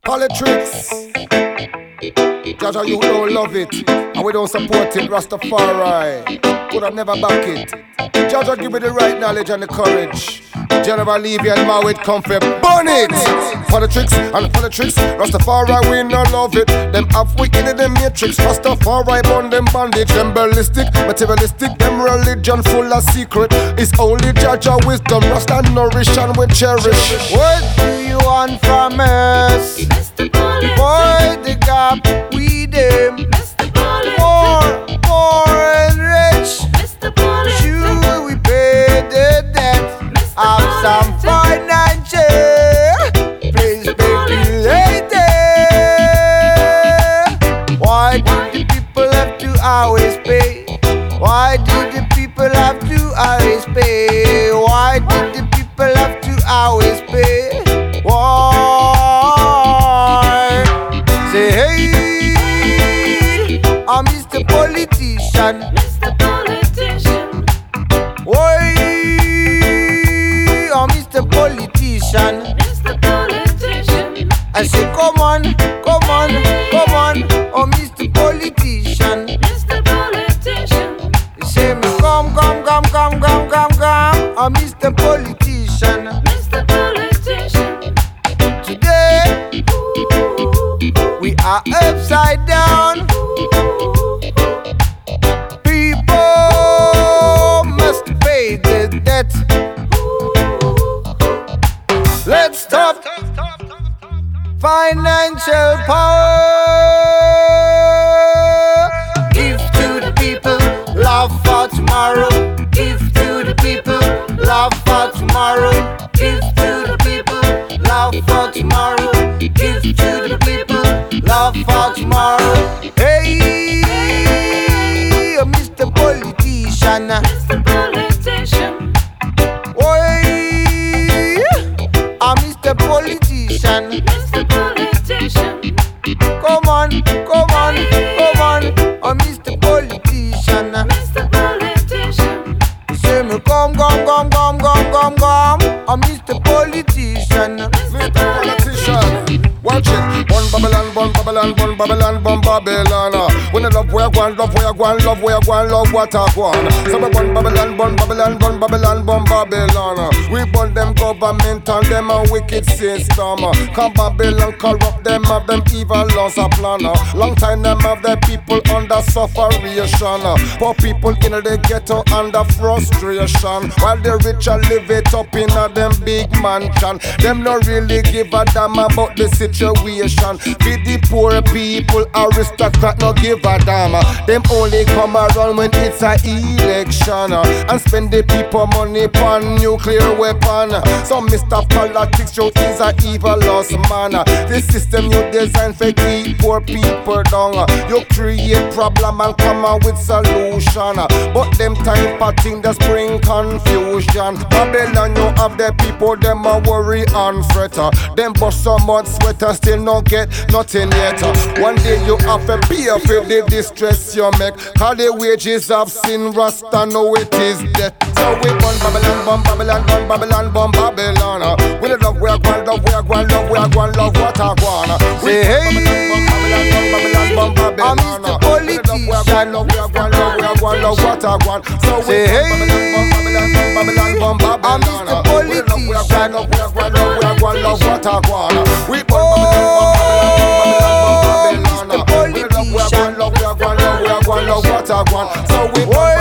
Politics. Jaja, you don't love it, and we don't support it. Rastafari could have never back it. Jaja, give me the right knowledge and the courage. General Levy and Mawit come for burn it. Politics and politics, Rastafari we no love it. Them half wicked in the matrix, Rastafari burn them bandage. Them ballistic, materialistic, them religion full of secret. It's only Jaja wisdom, Rasta nourish and we cherish. What do you want from us? Mr. Politics. Boy, the gap we them. Mr. Politics. Poor and rich. Mr. Politics. Should we pay the debt? Have some financial responsibility. Why do the people have to always pay? Why do the people have to always pay? Why do the people have to always pay? Why? Say hey, I'm Mr. Politician. Mr. Politician. Why? I'm Mr. Politician. Mr. Politician. I say come on, come on, come on. Oh Mr. Politician. Mr. Politician. You say me come, come, come, come, come, come, come. Oh Mr. Politician. Mr. Politician. Today we are upside down. People must pay the debt. Let's stop financial power. Give to the people, love for tomorrow. Give to the people, love for tomorrow. Give to the people, love for tomorrow. Give to the people, love for tomorrow. Hey, Mr. Politician. Mr. Politician. Oi, I'm Mr. Politician. Mr. Politician. Come on, come on, come on. I'm Mr. Politician. Mr. Politician. You say me come, come, come, come, come, come, come. I'm Mr. Politician. Mr. Politician, watch it. One Babylon, one Babylon, one Babylon, one Babylon. When I love where I go and love where I go and love where I go and love what I go on. So we one Babylon, one Babylon, one Babylon, one Babylon. We burn them government and them a wicked system. Come Babylon corrupt them, have them evil laws a plan. Long time them have the people under sufferation. Poor people in the ghetto under frustration. While the rich are live it up in a them big mansion. Them no really give a damn about the situation. Feed the poor people, aristocrat no give a damn. Them only come around when it's a election and spend the people money on nuclear weapon. So Mr. Politics show is a evil lost man. The system you design for keep poor people down. You create problem and come out with solution. But them time patting the spring confusion. Babylon you have the people them a worry and fret. Them bust so much sweater still no get nothing yet. One day you have to pay for the distress you make. Cause the wages of sin Rasta know it is death. So we burn Babylon, burn Babylon, burn Babylon, burn Babylon. We love where I go and love where I go and love where I go and love what I go on. Say hey, burn Babylon, burn Babylon, burn Babylon. I'm Mr. Politician. Love where I go and love where I go and love what I go on. So we say hey, burn Babylon, burn Babylon, burn Babylon. I'm Mr. Politician. Love where I go and love where I go and love what I go on. We burn Oh, Babylon, burn Babylon, burn Babylon. We love where I go and love where I go and love what I go on. So we burn